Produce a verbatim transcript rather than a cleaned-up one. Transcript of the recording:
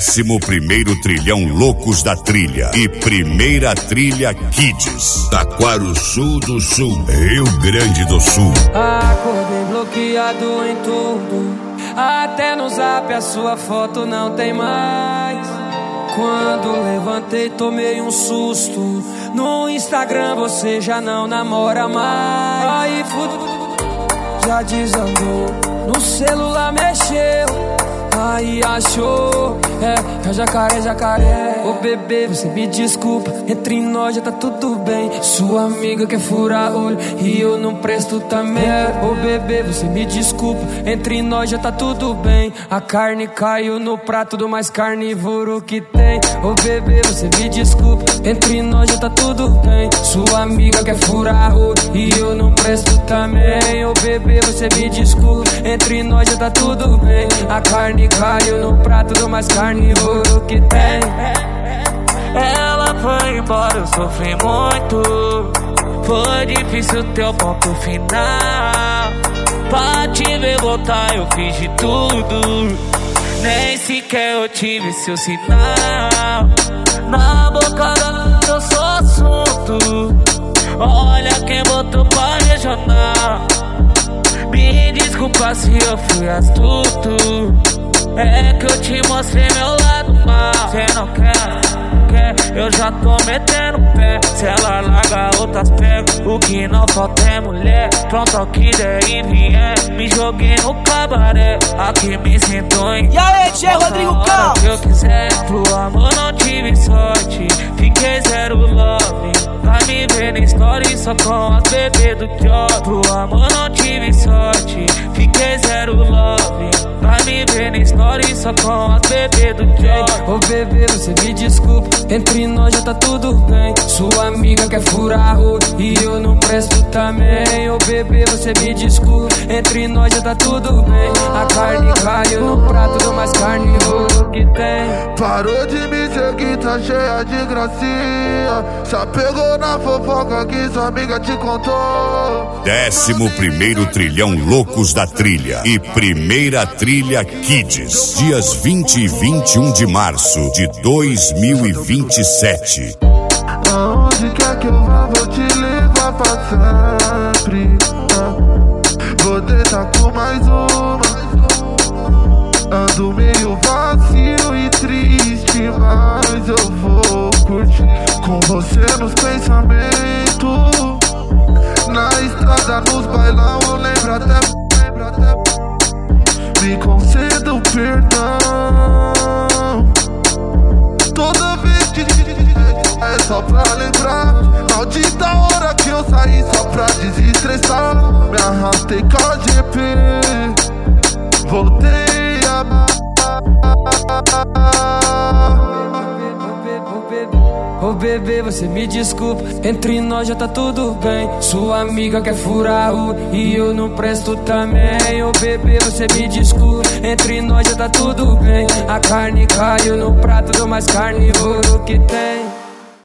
Décimo primeiro trilhão loucos da trilha e primeira trilha Kids. Taquarussu do Sul, Rio Grande do Sul. Acordei bloqueado em tudo, até no zap a sua foto não tem mais. Quando levantei tomei um susto, no Instagram você já não namora mais. Aí fudo, já desandou, no celular mexeu, aí achou, é, é jacaré, jacaré. Ô bebê, você me desculpa, entre nós já tá tudo bem. Sua amiga quer furar olho e eu não presto também. Ô bebê, você me desculpa, entre nós já tá tudo bem. A carne caiu no prato do mais carnívoro que tem. Ô bebê, você me desculpa, entre nós já tá tudo bem. Sua amiga quer furar olho e eu não presto também. Ô bebê, você me desculpa, entre nós já tá tudo bem. A carne caiu no prato do mais carnívoro que tem. Ela foi embora, eu sofri muito. Foi difícil ter o ponto final. Pra te ver voltar eu fiz de tudo, nem sequer eu tive seu sinal. Na boca da eu sou assunto, olha quem botou pra regional. Me desculpa se eu fui astuto, é que eu te mostrei meu lado mal. Cê não quer, quer, eu já tô metendo pé. Se ela larga outras pego, o que não falta é mulher. Pronto ao que der e vier, me joguei no cabaré, aqui me sinto em. E aí, Tchê, Rodrigo Cal? Se eu quiser, pro amor não tive sorte, fiquei zero love. Vai me ver na story só com as bebês do job. Pro amor não tive sorte, fiquei zero love. Vai me ver na story só com as bebês do job. Ô bebê, você me desculpa, entre nós já tá tudo bem. Sua amiga quer furar olho e eu não presto também. Ô bebê, você me desculpa, entre nós já tá tudo bem. A carne caiu no prato do mais carnívoro que tem. Parou de me seguir, tá cheia de gracinha. Já pegou na fofoca que sua amiga te contou. Décimo primeiro trilhão loucos da trilha e primeira trilha Kids. Dias vinte e vinte e um de março de dois mil e vinte e sete. Aonde quer que eu vá, vou te levar pra sempre. Vou deitar com mais uma. Ando meio vazio e triste, mas eu vou curtir com você nos pensamentos. Na estrada, nos bailão, eu lembro até, lembro até. Me concedo perdão. Toda vez que é só pra lembrar. Maldita hora que eu saí só pra desestressar. Me arrastei com a G P, voltei a... Ô bebê, você me desculpa, entre nós já tá tudo bem. Sua amiga quer furar o e eu não presto também. Ô bebê, você me desculpa, entre nós já tá tudo bem. A carne caiu no prato do mais carnívoro que tem.